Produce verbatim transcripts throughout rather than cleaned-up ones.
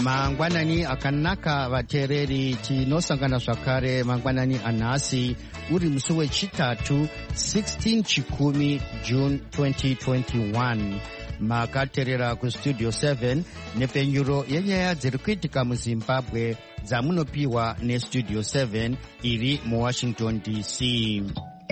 mangwanani akanaka vateereri, tinosangana zvakare mangwanani anhasi uri musi wechitatu sixteen chikumi June twenty twenty-one. Makateerera kustudio seven nepenyuro yenyaya dziri kuitika muzimbabwe dzamunopiwa nestudio seven iri muwashington D C.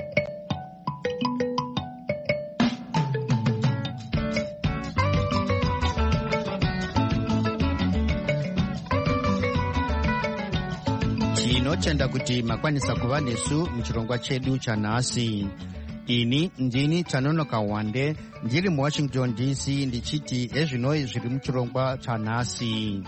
Tinotenda kuti makwanisa kuva nesu muchirongwa chedu chanhasi. Ini ndini Tanonoka Wande ndiri muwashington D C ndichiti ezvinoi zviri muchirongwa chanhasi.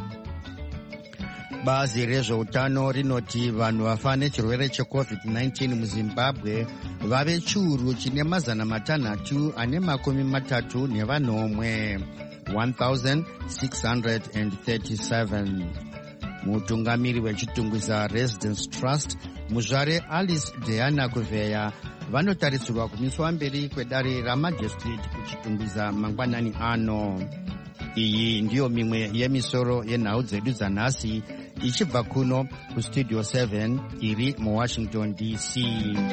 Bazi rezveutano rinoti vanhu vafa nechirwere checovid nineteen muzimbabwe vave chiuru chine mazana matanhatu ane makumi matatu nevanomwe one thousand six hundred thirty-seven. Mutungamiri wechitungwiza Residence Trust muzvare Alice Diana Kuveya vanotarisirwa kumiswa mberi kwedare ramajistrate kuchitungwiza mangwanani ano. Iyi ndiyo mimwe yemisoro yenhau dzedu dzanhasi ichibva kuno kustudio seven iri muwashington D C.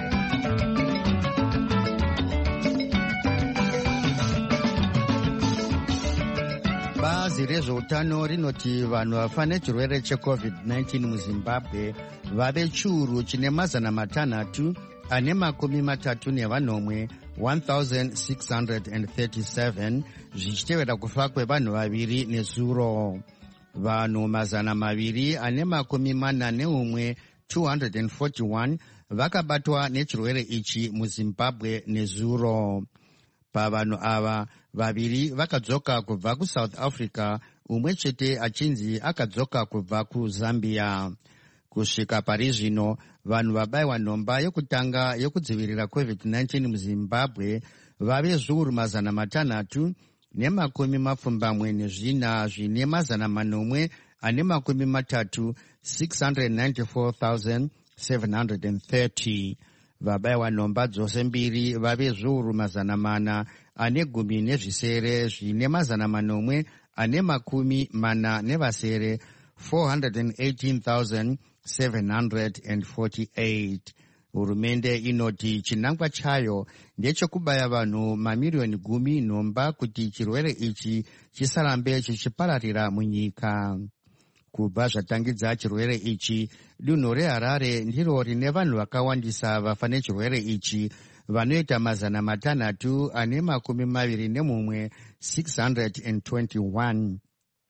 Bazi rezveutano rinoti vanhu vafa nechirwere checovid nineteen muzimbabwe vave chiuru chine mazana matanhatu ane makumi matatu nevanomwe one thousand six hundred thirty-seven, zvichitevera kufa kwevanhu vaviri nezuro. Vanhu mazana maviri ane makumi mana neumwe two hundred forty-one vakabatwa nechirwere ichi muzimbabwe nezuro. Pavanhu ava vaviri vakadzoka kubva kuSouth Africa, umwe chete achinzi akadzoka kubva kuZambia. Kusvika pari zvino vanhu vabayiwa nhomba yokutanga yokudzivirira covid nineteen muzimbabwe vave zviuru mazana matanhatu nemakumi mapfumbamwe nezvina zvine mazana manomwe ane makumi matatu six hundred ninety-four thousand seven hundred thirty. Vabayiwa nhomba dzose mbiri vave zviuru mazana mana ane gumi nezvisere zvine mazana manomwe ane makumi mana nevasere four hundred eighteen thousand seven hundred forty-eight. Hurumende inoti chinangwa chayo ndechekubaya vanhu mamiriyoni gumi nhomba kuti chirwere ichi chisarambe chichipararira munyika. Kubva zvatangidza chirwere ichi, dunhu reHarare ndiro rine vanhu vakawandisa vafa nechirwere ichi vanoita mazana matanhatu ane makumi maviri nemumwe six hundred twenty-one.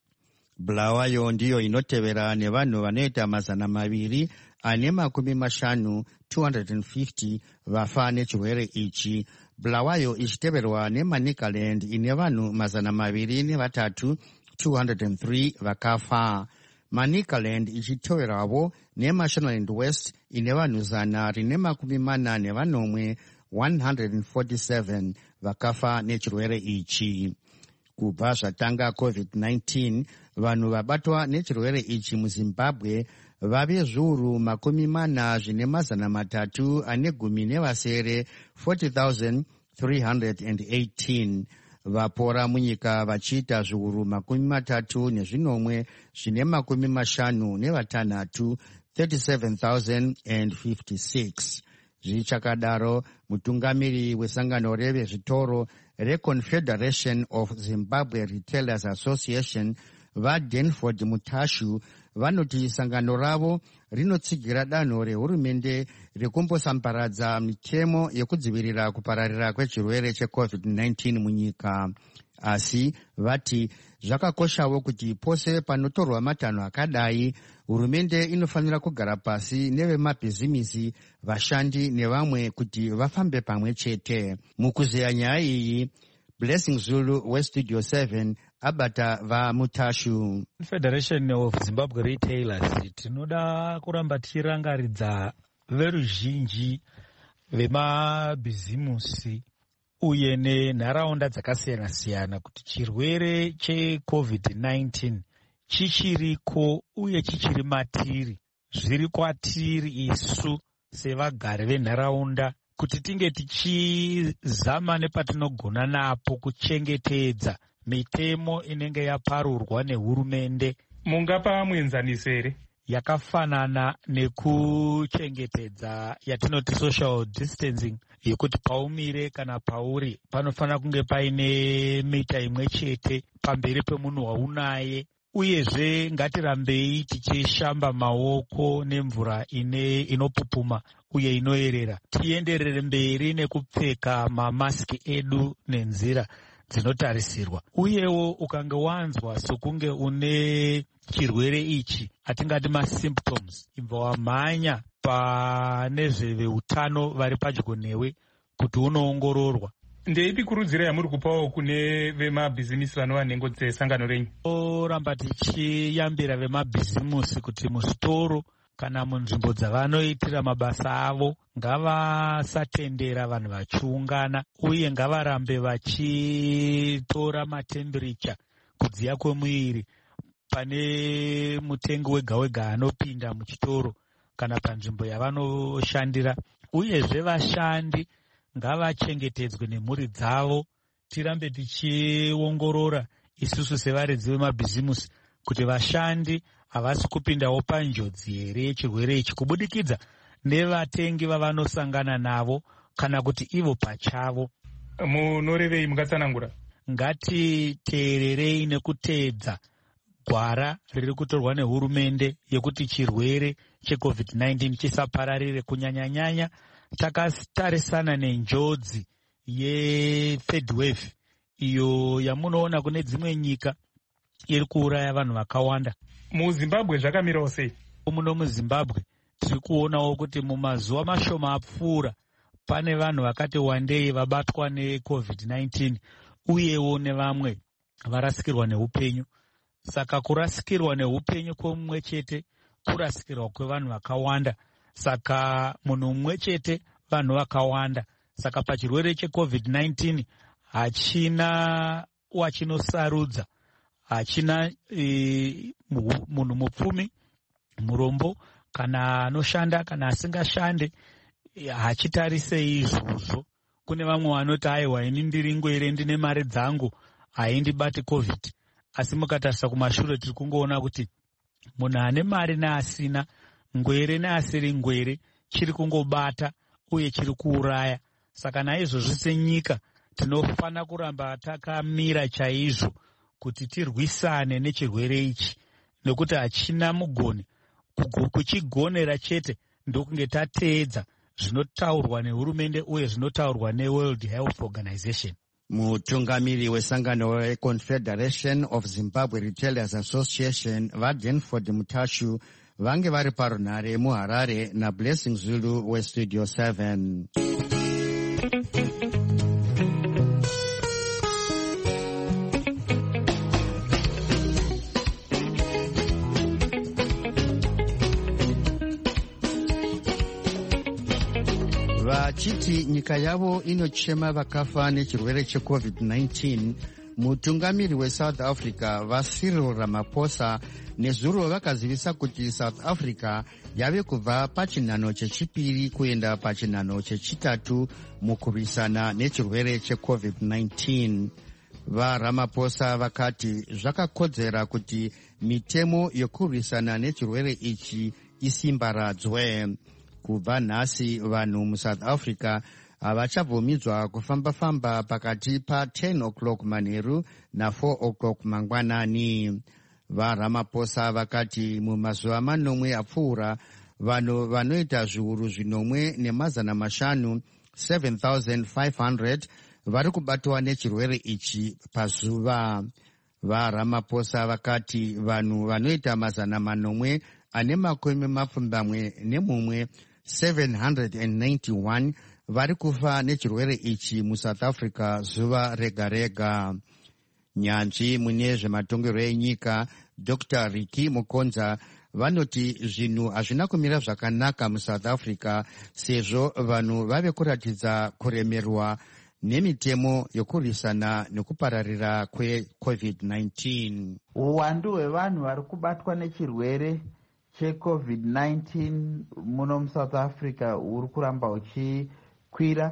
Bulawayo ndiyo inotevera nevanhu vanoita mazana maviri ane makumi mashanu two hundred fifty vafa nechirwere ichi. Bulawayo ichiteverwa neManicaland ine vanhu mazana maviri nevatatu two hundred three vakafa. Manicaland ichiteverwavo neMashonaland West ine vanhu zana rine makumi mana nevanomwe one hundred forty-seven vakafa nechirwere ichi. Kubva zvatanga covid nineteen, vanhu vabatwa nechirwere ichi muzimbabwe vave zviuru makumi mana zvine mazana matatu ane gumi nevasere forty thousand three hundred eighteen. Vapora munyika vachiita zviuru makumi matatu nezvinomwe zvine makumi mashanu nevatanhatu thirty-seven thousand fifty-six. Zvichakadaro, mutungamiri wesangano revezvitoro reConfederation of Zimbabwe Retailers Association vaDenford Mutashu vanoti sangano ravo rinotsigira danho rehurumende rekumbosambaradza mitemo yekudzivirira kupararira kwechirwere checovid nineteen munyika. Asi vati zvakakoshawo kuti pose panotorwa matanho akadai, hurumende inofanira kugara pasi nevemabhizimisi, vashandi nevamwe kuti vafambe pamwe chete. Mukuzeya nyaya iyi, Blessing Zulu weStudio seven abata vaMutashu. Federation of Zimbabwe Retailers tinoda kuramba tichirangaridza veruzhinji vemabhizimusi uye nenharaunda dzakasiyana siyana kuti chirwere checovid nineteen chichiriko uye chichiri matiri. Zviri kwatiri isu sevagari venharaunda kuti tinge tichizama nepatinogona napo kuchengetedza mitemo inenge yaparurwa nehurumende Mungapa muenzaniso here? Yakafanana nekuchengetedza yatinoti social distancing, yekuti paumire kana pauri panofanira kunge paine mita imwe chete pamberi pemunhu waunaye. Uyezve ngatirambei tichishamba maoko nemvura ine inopupuma uye inoerera. Tienderere mberi nekupfeka mamasiki edu nenzira dzinotarisirwa. Uyewo ukange wanzwa sokunge une chirwere ichi, atingati masymptoms, ibva wamhanya pane zveveutano vari padyo newe kuti unoongororwa. Ndeipi kurudziro yamuri kupawo kune vemabhizimisi vanova nhengo dzesangano renyu? Oramba tichiyambira vemabhizimusi kuti muzvitoro kana munzvimbo dzavanoitira mabasa avo ngavasatendera vanhu vachiungana, uye ngavarambe vachitora matemburicha, kudziya kwemuviri, pane mutengi wega wega anopinda muchitoro kana panzvimbo yavanoshandira. Uyezve vashandi ngavachengetedzwe nemhuri dzavo. Tirambe tichiongorora isusu sevaredzi vemabhizimusi kuti vashandi havasi kupindawo panjodzi here yechirwere ichi kubudikidza nevatengi vavanosangana navo kana kuti ivo pachavo. Munorevei mungatsanangura? Ngatiteererei nekuteedza gwara riri kutorwa nehurumende yekuti chirwere checovid nineteen chisapararire, kunyanya-nyanya takatarisana nenjodzi yethird wave iyo yamunoona kune dzimwe nyika iri kuuraya vanhu vakawanda. MuZimbabwe zvakamirawo sei? Muno muZimbabwe tiri kuonawo kuti mumazuva mashoma apfuura pane vanhu vakati wandei vabatwa necovid nineteen, uyewo nevamwe varasikirwa neupenyu. Saka kurasikirwa neupenyu kwomumwe chete kurasikirwa kwevanhu vakawanda. Saka munhu mumwe chete vanhu vakawanda. Saka pachirwere checovid nineteen hachina wachinosarudza, hachina e, munhu mupfumi, murombo, kana anoshanda kana asingashande, hachitarisei izvozvo. Kune vamwe vanoti aiwa ini ndiri ngwere ndine mari dzangu haindibati covid. Asi mukatarisa kumashure tiri kungoona kuti munhu ane mari neasina, ngwere neasiri ngwere, chiri kungobata uye chiri kuuraya. Saka naizvozvo senyika tinofana kuramba takamira chaizvo kuti tirwisane nechirwere ichi, nekuti hachina mugoni. Kuchigonera chete ndokunge tateedza zvinotaurwa nehurumende uye zvinotaurwa neWorld Health Organization. Mutungamiri wesangano weConfederation of Zimbabwe Retailers Association vaDenford Mutashu vange vari parunhare muHarare naBlessing Zulu weStudio seven. Vachiti nyika yavo inochema vakafa nechirwere checovid nineteen, mutungamiri weSouth Africa vaCyril Ramaphosa nezuro vakazivisa kuti South Africa yave kubva pachinhano chechipiri kuenda pachinhano chechitatu mukurwisana nechirwere checovid nineteen. VaRamaphosa vakati zvakakodzera kuti mitemo yokurwisana nechirwere ichi isimbaradzwe. Kubva nhasi vanhu muSouth Africa havachabvumidzwa kufamba-famba pakati pa10 o'clock manheru na4 o'clock mangwanani. VaRamaphosa vakati mumazuva manomwe apfuura vanhu vanoita zviuru zvinomwe nemazana mashanu seven thousand five hundred vari kubatwa nechirwere ichi pazuva. VaRamaphosa vakati vanhu vanoita mazana manomwe ane makumi mapfumbamwe nemumwe seven hundred ninety-one vari kufa nechirwere ichi muSouth Africa zuva rega rega. Nyanzvi mune zvematongerwo enyika Doctor Ricky Mukonza vanoti zvinhu hazvina kumira zvakanaka muSouth Africa sezvo vanhu vave kuratidza kuremerwa nemitemo yokurwisana nekupararira kwecovid nineteen. Uwandu hwevanhu vari kubatwa nechirwere checovid nineteen muno muSouth Africa uri kuramba uchikwira.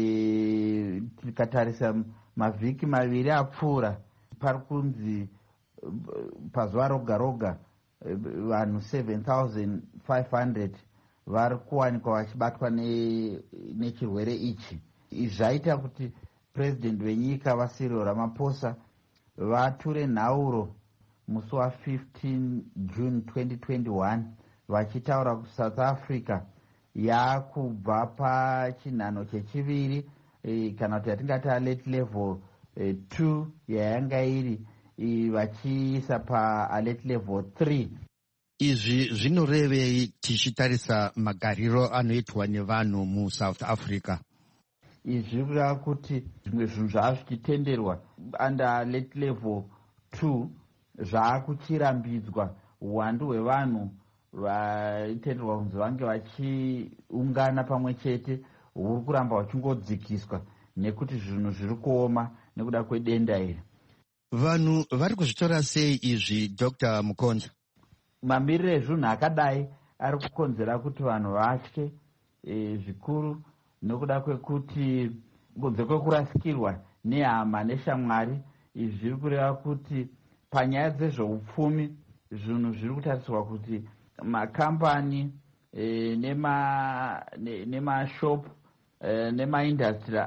E, tikatarisa mavhiki maviri apfuura pari kunzi pazuva roga roga vanhu seven thousand five hundred vari kuwanikwa vachibatwa nechirwere ichi. Izvi zvaita kuti purezidendi wenyika vaCyril Ramaphosa vature nhauro musi wa15 June twenty twenty-one vachitaura kuti South Africa yakubva pachinhano chechiviri e, kana kuti yatingati alert level e, two yayanga iri e, vachiisa paalert level three. Izvi zvinorevei tichitarisa magariro anoitwa nevanhu muSouth Africa? Izvi kureva kuti zvimwe zvinhu zvava zvichitenderwa under alert level two zvaakuchirambidzwa. Uwandu hwevanhu vaitenderwa kunzi vange vachiungana pamwe chete huri kuramba vachingodzikiswa nekuti zvinhu zviri kuoma nekuda kwedenda iri. Vanhu vari kuzvitora sei izvi, Doctor Mukonza? Mamiriro ezvinhu akadai ari kukonzera kuti vanhu vatye e, zvikuru nokuda kwekuti kunze kwekurasikirwa nehama neshamwari. Izvi zviri kureva kuti panyaya dzezveupfumi zvinhu zviri kutarisirwa kuti makambani e, nemashopu e, nemaindastri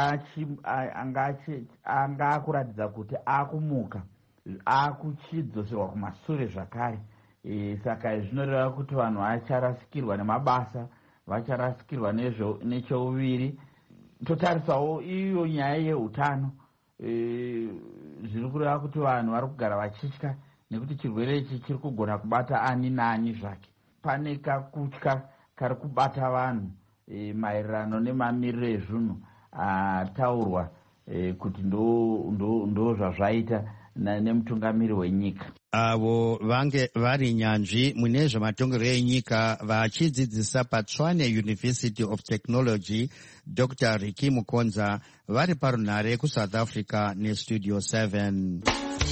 anga kuratidza kuti akumuka akuchidzoserwa kumashure zvakare. E, saka izvi zvinoreva kuti vanhu vacharasikirwa nemabasa, vacharasikirwa necheuviri. Totarisawo iyo nyaya yeutano e, zviri kureva kuti vanhu vari kugara vachitya nekuti chirwere ichi chiri kugona kubata ani naani zvake. Pane kakutya kari kubata vanhu e, maererano nemamiriro ezvinhu ataurwa e, kuti ndo, ndo, ndo zvazvaita nemutungamiri wenyika. Avo vange vari nyanzvi mune zvematongerwo enyika vachidzidzisa paTshwane University of Technology, Doctor Rykie Mukonza, vari parunhare kuSouth Africa neStudio seven.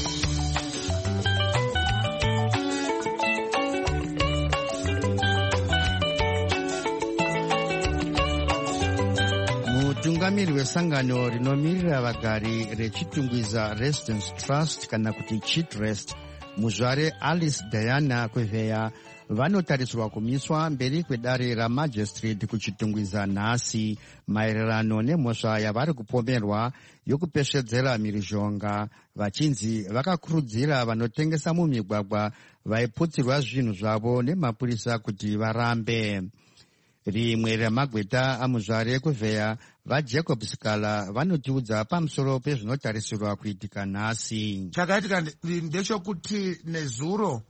Mutungamiri wesangano rinomirira vagari rechitungwiza Residence Trust kana kuti Chitrest, muzvare Alice Diana Kwevea, vanotarisirwa kumiswa mberi kwedare ramajistrate kuchitungwiza nhasi maererano nemhosva yavari kupomerwa yokupeshedzera mhirizhonga, vachinzi vakakurudzira vanotengesa mumigwagwa vaiputsirwa zvinhu zvavo nemapurisa kuti varambe. Rimwe ramagweta amuzvare Kwevea, vaJacob Sikala, vanotiudza pamusoro pezvinotarisirwa kuitika nhasi. Chakaitika ndechekuti nezuro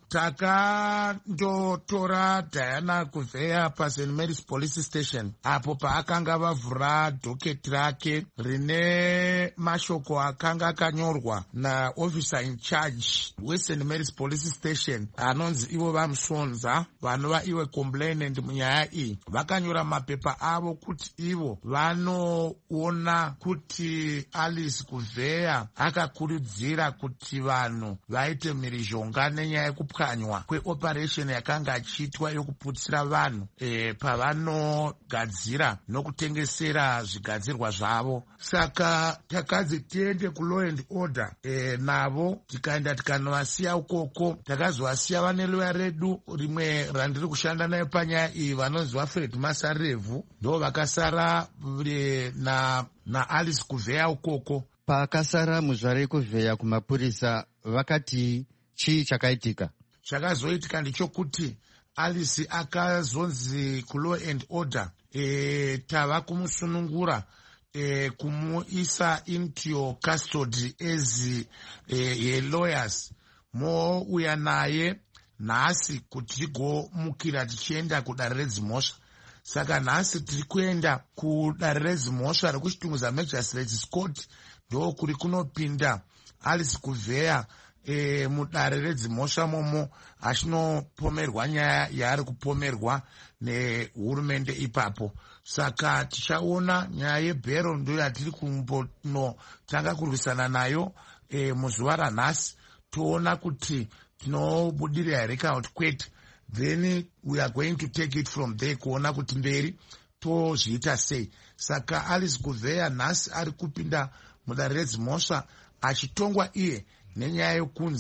takandotora Diana Kwevea paSaint Mary's Police Station, apo paakanga vavhura dhoketi rake rine mashoko akanga akanyorwa naofficer in charge weSaint Mary's Police Station anonzi ivo vamusonza vanova iwe complainant munyaya iyi. Vakanyora mapepa avo kuti ivo vanoona kuti Alice Kwevea akakurudzira kuti vanhu vaite mhirizhonga nenyaya yekupwanywa kweoperation yakanga achiitwa yokuputsira vanhu e, pavanogadzira nokutengesera zvigadzirwa zvavo. Saka takadzi tiende kuLaw and Order e, navo tikaenda tikanovasiya ukoko. Takazovasiya vane lawyer redu rimwe randiri kushanda nayo panyaya iyi vanonzi vaFred Masarevu, ndo vakasara e, na, na Alice Kwevea ukoko. Pakasara muzvare Kwevea kumapurisa, vakati chii chakaitika? Chakazoitika ndichokuti Alice akazonzi kuLaw and Order e, tava kumusunungura e, kumuisa into your custody as e, ye lawyers. Mouya naye nhasi kuti tigomukira tichienda kudare redzimhosva. Saka nhasi tiri kuenda kudare redzimhosva rekuchitungwiza Magistrates Court, ndo kuri kunopinda Alice Kwevea e, mudare redzimhosva momo achinopomerwa nyaya yaari kupomerwa nehurumende ipapo. Saka tichaona nyaya yebhero ndo yatiri kumbonotanga kurwisana nayo e, muzuva ranhasi, toona kuti tinobudirira here kana kuti kwete. Then we are going to take it from there kuona kuti mberi tozviita sei. Saka Alice Kwevea nhasi ari kupinda mudare redzimhosva achitongwa iye nenyaya yokunzi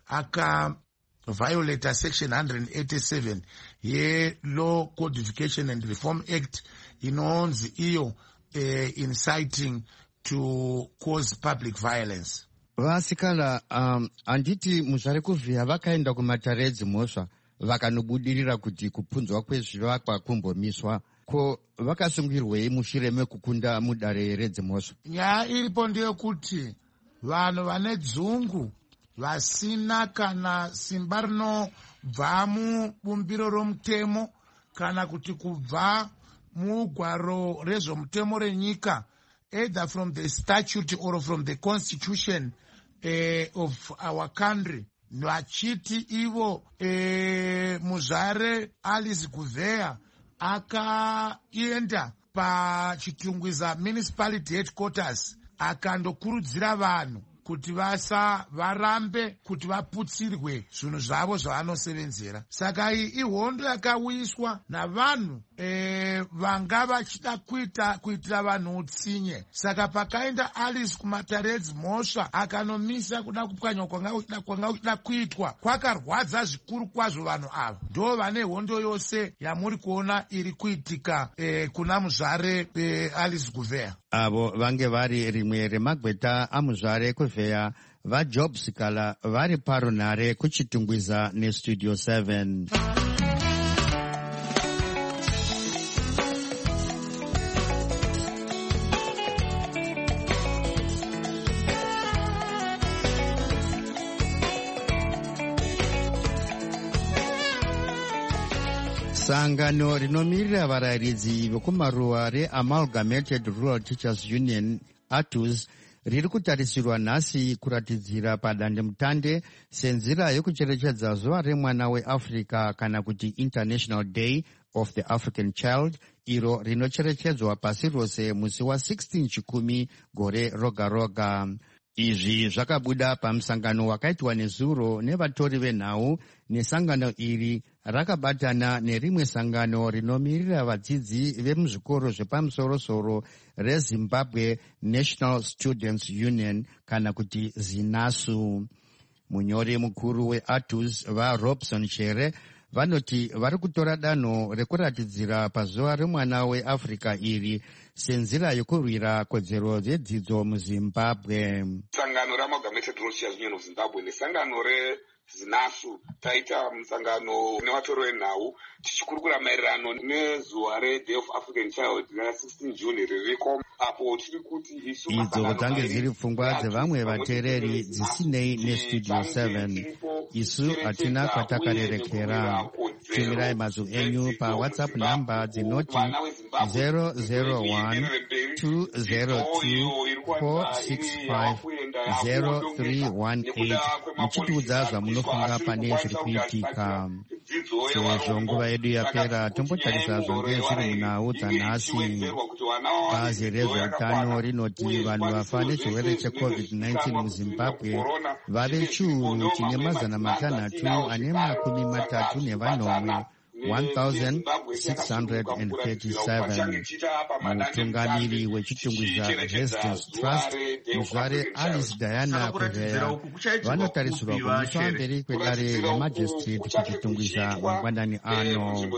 akaviolata section one eighty-seven ye-Law Codification and Reform Act inonzi iyo eh, inciting to cause public violence. Vasikala, um, anditi muzvare kuvhiya vakaenda kumatare edzimhosva vakanobudirira kuti kupunzwa kwezvivakwa kumbomiswa. Ko vakasungirwei mushure mekukunda mudare redzimhosva? Nyaya iripo ndeyekuti vanhu vane dzungu vasina kana simba rinobva mubumbiro romutemo kana kuti kubva mugwaro rezvomutemo renyika, either from the statute or from the constitution uh, of our country, vachiti ivo uh, muzvare Alice Gouveia akaenda pachitungwiza municipality headquarters akandokurudzira vanhu kuti vasa varambe kuti vaputsirwe zvinhu zvavo zvavanosevenzera. Saka iyi ihondo yakauyiswa navanhu e, vanga vachida kuita kuitira vanhu utsinye. Saka pakaenda Alice kumatare edzimhosva akanomisa kuda kupwanya kwanga kwanga kuda kuitwa kwakarwadza zvikuru kwazvo vanhu ava. Ndo vane hondo yose yamuri kuona iri kuitika e, kuna muzvare e, Alice Gouveia. Avo vange vari rimwe remagweta amuzvare Gouveia vaJob Sikala vari parunhare kuchitungwiza nestudio seven. Sangano rinomirira varayiridzi vekumaruwa reAmalgamated Rural Teachers Union A T U S riri kutarisirwa nhasi kuratidzira padandemutande senzira yokucherechedza zuva remwana weAfrica kana kuti International Day of the African Child, iro rinocherechedzwa pasi rose musi wa16 chikumi gore roga roga. Izvi zvakabuda pamusangano wakaitwa nezuro nevatori venhau nesangano iri rakabatana nerimwe sangano rinomirira vadzidzi vemuzvikoro zvepamusoro-soro reZimbabwe National Students Union kana kuti ZINASU. Munyori mukuru weA T U S vaRobson Chere vanoti vari kutora danho rekuratidzira pazuva remwana weAfrica iri senzira yokurwira kodzero dzedzidzo muZimbabwe. Sangano reAmalgamated Rural Teachers Union of Zimbabwe nesangano reZINASU taita musangano nevatori venhau tichikurukura maererano nezuva reDay of African Child ra16 June ririko apo tiri kuti isu idzo dzange dziri pfungwa dzevamwe vateereri dzisinei nestudio seven. Isu hatina kwatakarerekera. Tumirai mazwi enyu pawhatsapp namba dzinoti zero zero one two zero two four six five zero three one eight muchitiudza zvamunofunga pane zviri kuitika. Sezvo nguva yedu yapera tombotarisa zvonge zviri munhau dzanhasi. Bazi rezveutano rinoti vanhu vafa nechirwere checovid nineteen muZimbabwe vave chiuru chine mazana matanhatu ane makumi matatu nevanomwe one thousand six hundred thirty-seven. Mutungamiri wechitungwiza Residence Trust muzvare Alice Diana Gouveia vanotarisirwa kumiswa mberi kwedare remajistrate kuchitungwiza mangwanani ano.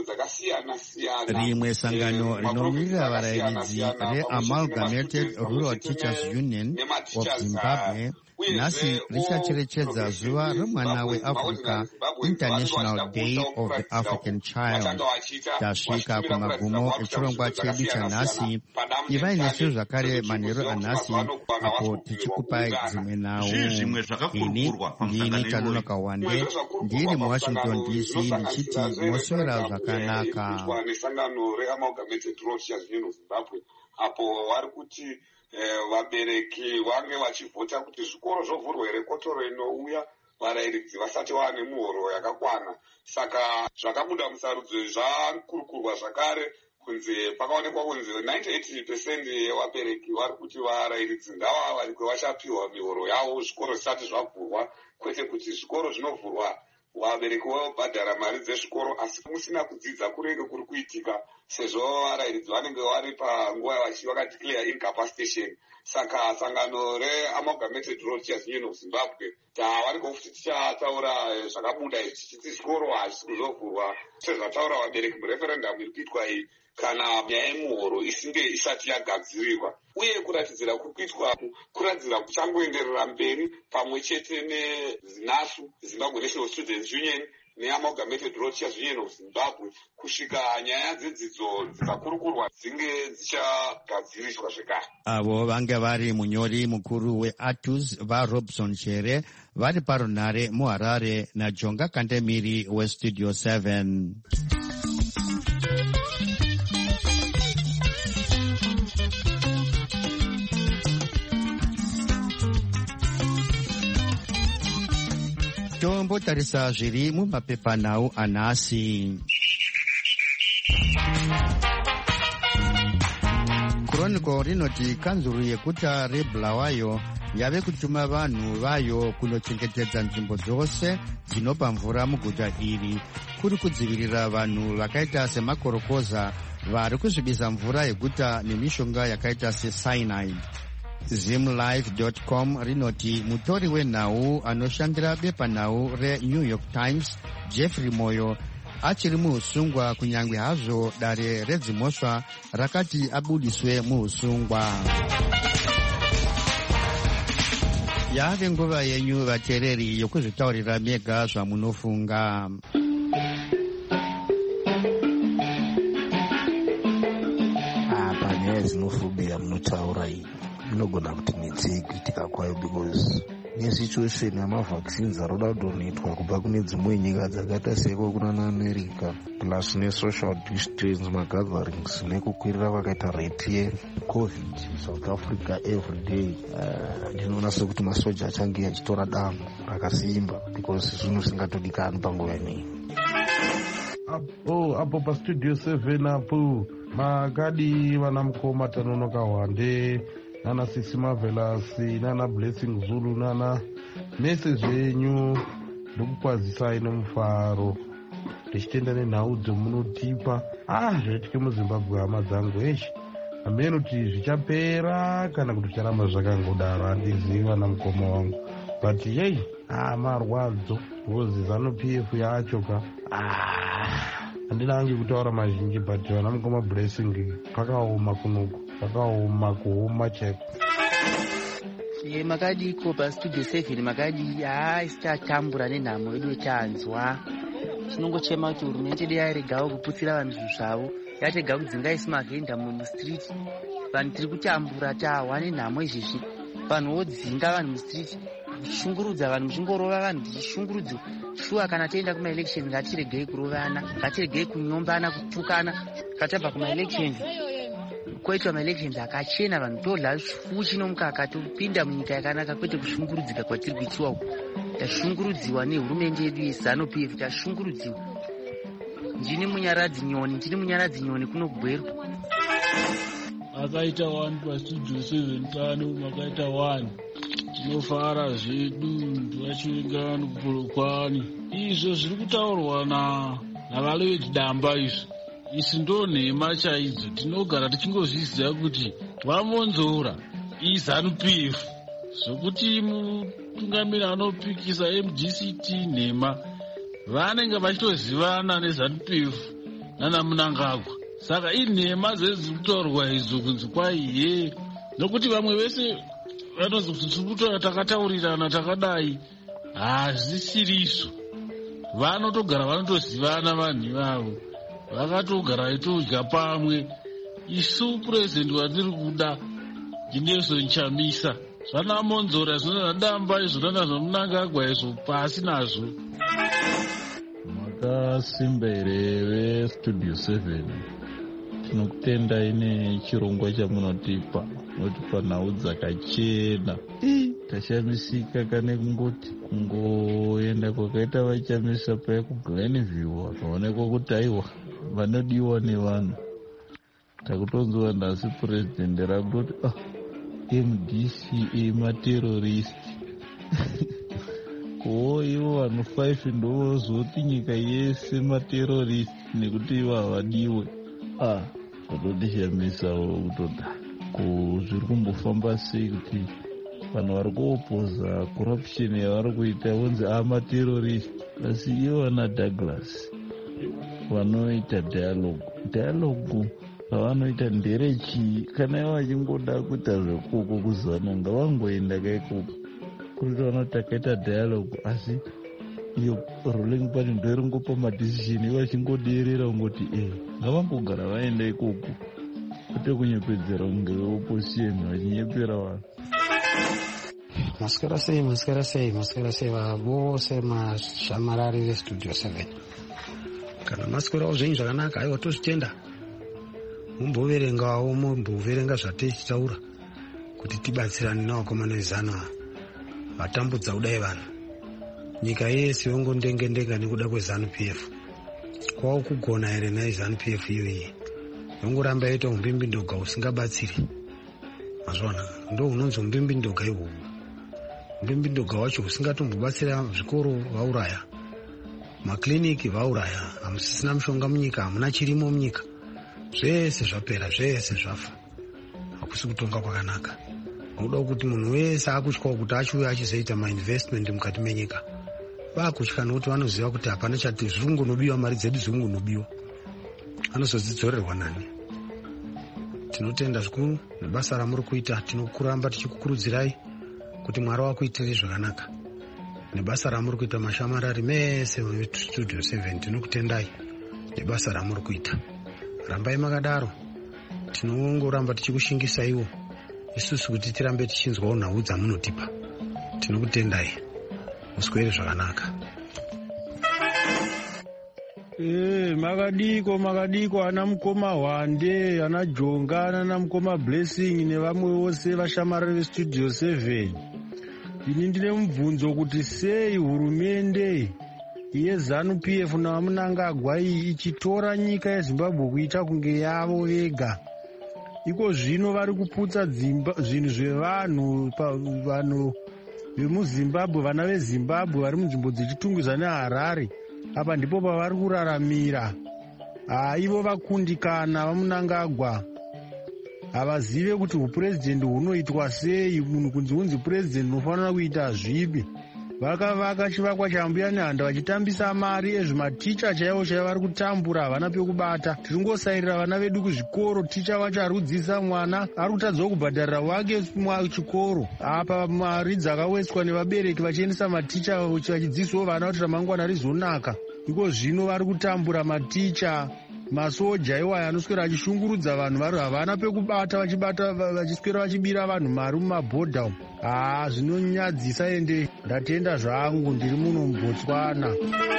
Rimwe sangano rinomirira varayiridzi reAmalgamated Rural Teachers Union of Zimbabwe nhasi richacherechedza zuva remwana weAfrica International Day of the African Child. Tasvika kumagumo echirongwa chedu chanhasi. Ivai nesu zvakare manheru anhasi apo tichikupai dzimwe nhau. Ini ndini Tanuka Wande ndiri muWashington D C ndichiti moswera zvakanaka. Nesangano reAmalgamated Rural Teachers Union of Zimbabwe apo vari kuti vabereki vange vachivhota kuti zvikoro zvovhurwa here kotoro inouya varayiridzi vasati vane muhoro yakakwana. Saka zvakabuda musarudzo zvakurukurwa zvakare kunze pakaonekwa kunze ninety-eight percent yevabereki vari kuti varayiridzi ndava vari kwavachapiwa mihoro yavo zvikoro zvisati zvavhurwa, kwete kuti zvikoro zvinovhurwa vabereki vobhadhara mari dzezvikoro asi musina kudzidza kurenge kuri kuitika sezvo varayiridzi vanenge vari panguva vakadeclare incapacitation. saka sangano reamalgamated teachers union of zimbabwe tavari kofuti tichataura zvakabuda izvi tichiti zvikoro hazvisi kuzovhurwa sezvataura vabereki mureferendamu iri kuitwa iyi kana nyaya yemuhoro isinge isati yagadzirirwa, uye kuratidzira kuri kuitwa kuratidzira kuchangoenderera mberi pamwe chete nezinasu Zimbabwe National Students Union neamalgamated teachers union of Zimbabwe kusvika nyaya dzedzidzo dzikakurukurwa dzinge dzichagadziriswa zvekare. Avo vange vari munyori mukuru weATUS vaRobson Chere vari parunhare muHarare naJonga Kandemiri weStudio seven. Tombotarisa zviri mumapepanhau anhasi. Chronicle rinoti kanzuru yeguta reBulawayo yave kutuma vanhu vayo kunochengetedza nzvimbo dzose dzinopa mvura muguta iri kuri kudzivirira vanhu vakaita semakorokoza vari kuzvibisa mvura yeguta nemishonga yakaita secyanide. Zimlife dot com rinoti mutori wenhau anoshandira bepanhau reNew York Times Jeffrey Moyo achiri muusungwa kunyange hazvo dare redzimhosva rakati abudiswe muusungwa. Yave nguva yenyu vateereri yokuzvitaurira mega zvamunofunga. Apa nyaya dzinofobia munotaura iyi inogona kuti midzi kuitika kwayo because nesituation yamavaccines aroda kudonoitwa kubva kune dzimwe nyika dzakaita seko kunana America plus nesocial distance magatherings nekukwirira kwakaita rate yecovid South Africa everyday ndinoona uh, sekuti masoja achange achitora danho rakasimba because zvinhu zvingatodikani panguva ineyi. apo apo pastudio seven apo makadi vana mukoma tanonoka hwande nana Sisi Marvelous nana Blessing Zulu nana mese zvenyu ndokukwazisai nomufaro ndichitenda nenhau dzomunotipa ah zvaitike muZimbabwe hama dzangu eshi hamene kuti zvichapera kana kuti zvicharamba zvakangodaro handizivi vana mukoma wangu but yei ah marwadzo because ZANU-P F yacho ka ah handina ange kutaura mazhinji but vana mukoma Blessing pakaoma kunoku pakaoma kuoma chaiko. Ye makadi ko pa studio seven makadi ya isitatambura nenhamo yedu yetanzwa chinongochema kuti hurumende yedu yaregawo kuputsira vanhu zvinhu zvavo yatega kudzingaisa mavhenda mustreet vanhu tiri kutambura tahwa nenhamo izvezvi vanhu vodzinga vanhu mustreet kushungurudza vanhu muchingorova vanhu tichishungurudzwa shuwa kana toenda kumaelection ngatiregei kurovana ngatiregei kunyombana kutukana katabva kumaelections koitwa maelections akachena vanhu todla fuchi nomukaka topinda munyika yakanaka kwete kushungurudzika kwatiri kuitiwa uku tashungurudziwa nehurumende yedu yeZANU-P F tashungurudziwa ndini munyaradzi nyoni ndini munyaradzi nyoni kunogwerwa akaita one pastudio seven pano makaita one tinofara zvedu tivachivenga vanhu kupolokwani izvo zviri kutaurwa na navaloweti damba izvo isi ndo nhema chaidzo tinogara tichingozviziva kuti vamonzora iZANU-P F zvokuti mutungamiri anopikisa M D C T nhema vanenge vachitozivana neZANU-P F nana Mnangagwa saka inhema dzeziri kutaurwa idzo kunzi kwaiye nokuti vamwe vese vanozi kuti tiri kutora takataurirana takadai hazvisiriso vanotogara vanotozivana vanhu ivavo vakatogara vaitodya pamwe isu purezidendi watiri kuda Nelson Chamisa zvanamonzora zvonadamba izvo nanazvaMnangagwa izvo pasi nazvo. Makasimba here vestudio seven tinokutenda ine chirongwa chamunotipa notipa nhau dzakachena tashamisika kane kungoti kungoenda kwakaita vachamisa paya kuGlenview vakaonekwa kuti aiwa vanodiwa nevanhu takutonzwa nhasi purezidendi rakutoti ah M D C A materrorist ko ivo vanhu five ndovozoti nyika yese materrorist nekuti ivo havadiwe ah zvotodishamisawo kutoda ko zviri kumbofamba sei kuti vanhu vari kuopoza corruption yavari kuita vonzi amaterrorist, asi ivo vana Douglas vanoita dialogue dialogue vavanoita nderechi. Kana ivo vachingoda kuita zvekoko kuzano ngavangoenda kaikoko kuti vanoti akaita dialogue, asi iyo ruling party ndo iringopa madecision ivo vachingoderera ungoti e ngavangogara vaenda ikoko kwete kunyepedzera kunge opposition vachinyepera vanhu. Masikara sei masikara sei masikara sei vose mashamarari vestudio seven. Kana masikarawo zvenyu zvakanaka, aiwa tozvitenda mumboverengawo mumboverenga zvatechitaura kuti tibatsirane navakomana vezano vatambudza kudai vanhu. Nyika yese yongondengendenga nekuda kwezanu P F. Kwavo kugona here naizanu P F iyoyi yongoramba yaita umbimbindoga usingabatsiri. Mazvaona ndo unonzi umbimbindoga ihwohwo. Umbimbindoga wacho usingatombobatsira zvikoro vauraya, makliniki vauraya, hamusisina mushonga munyika, hamuna chirimo munyika, zvese zvapera, zvese zvafa. Hakusi kutonga kwakanaka. Unoda kuti munhu wese akutyawo kuti achiuya achizoita mainvestment mukati menyika. Vakutya nokuti vanoziva kuti hapana chati zviri kungonobiwa, mari dzedu zviri kungonobiwa, anozodzidzorerwa nani. Tinotenda zvikuru nebasa ramuri kuita, tinokuramba tichikukurudzirai kuti Mwari wakuitirei zvakanaka. Nebasa ramuri kuita mashamarari mese mustudio seven, tinokutendai nebasa ramuri kuita. Rambai makadaro, tinongoramba tichikushingisaiwo isusu kuti tirambe tichinzwawo nhau dzamunotipa. Tinokutendai, muswere zvakanaka. Eh, makadiko makadiko ana mukoma Hwande, ana Jonga, ana mukoma Blessing nevamwe vose vashamarari vestudio seven. Ini ndine mubvunzo kuti sei hurumende yeZanu P F naMnangagwa ichitora nyika yeZimbabwe kuita kunge yavo vega. Iko zvino vari kuputsa zvinhu zvevanhu, vanhu vemuZimbabwe, vana veZimbabwe vari munzvimbo dzichitungwiza neHarare. Apa ndipo pavari kuraramira. Ah, ivo vakundikana vaMnangagwa. Havazive kuti upurezidendi hunoitwa sei. Munhu kunzi unzi purezidendi unofanira kuita zvipi. Vakavaka chivakwa chambuya nehanda vachitambisa mari ezvimaticha chaivo chaivo vari kutambura, havana pekubata. Tiri kungosairira vana vedu kuzvikoro, ticha wacho ari kudzidzisa mwana ari kutadzawo kubhadharira wake chikoro. Apa mari dzakawetswa nevabereki vachiendesa maticha vachidzidzisawo vana kuti ramangwana rizonaka. Iko zvino vari kutambura maticha, masoja iwaya anoswera achishungurudza vanhu, vari havana pekubata, vachibata vachiswera vachibira vanhu mari mumabhodha umu. Ah, zvinonyadzisa ende ndatenda zvangu, ndiri muno muBotswana.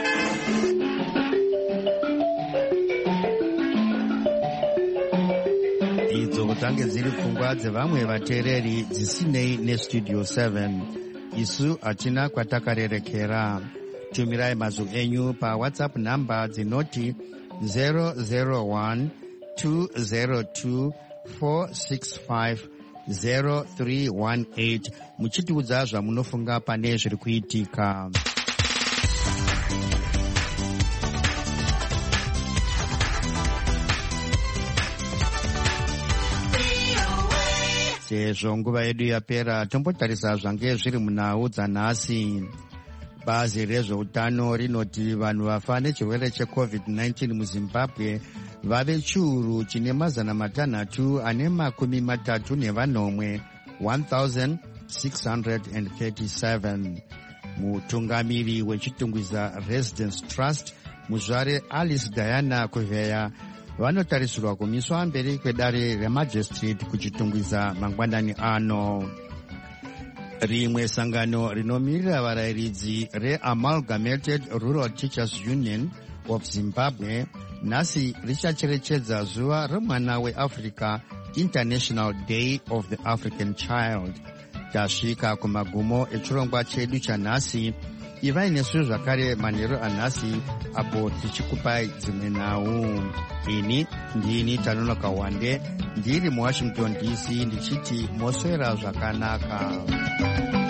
Idzo dzange dziri pfungwa dzevamwe vateereri dzisinei nestudio seven. Isu hatina kwatakarerekera. Tumirai mazwi enyu paWhatsApp namba dzinoti zero zero one two zero two four six five zero three one eight muchitiudza zvamunofunga pane zviri kuitika. Sezvo nguva yedu yapera, tombotarisa zvange zviri munhau dzanhasi. Bazi rezveutano rinoti vanhu vafa nechirwere checovid nineteen muZimbabwe vave chiuru chine mazana matanhatu ane makumi matatu nevanomwe one thousand six hundred thirty-seven. Mutungamiri wechitungwiza Residence Trust muzvare Alice Diana Kuveya vanotarisirwa kumiswa mberi kwedare remajistrate kuchitungwiza mangwanani ano. Rimwe sangano rinomirira varayiridzi reAmalgamated Rural Teachers Union of Zimbabwe nhasi richacherechedza zuva remwana weAfrica, International Day of the African Child. Tasvika kumagumo echirongwa chedu chanhasi. Ivai nesu zvakare manheru anhasi apo tichikupai dzimwe nhau. Ini ndini Tanonoka Hwande, ndiri muWashington D C ndichiti moswera zvakanaka.